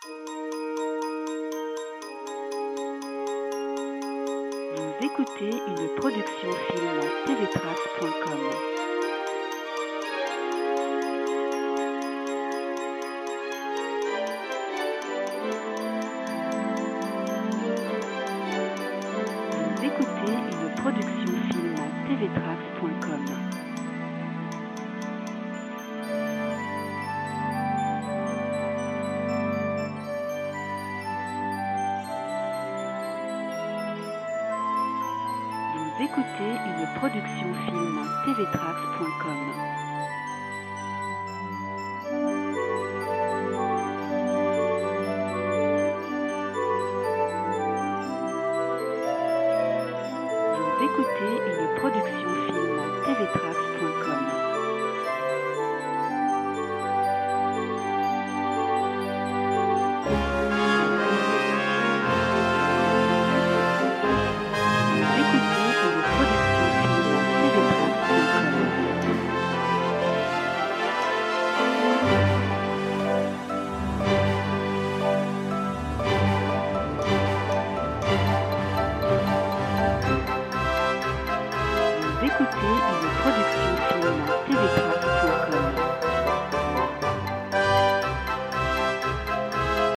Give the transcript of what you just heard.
Vous écoutez une production film tvtrax.com. Vous écoutez une production film tvtrax.com. Vous écoutez une production film tvtrax.com. Vous écoutez une production film tvtrax.com. Écoutez une production film TV.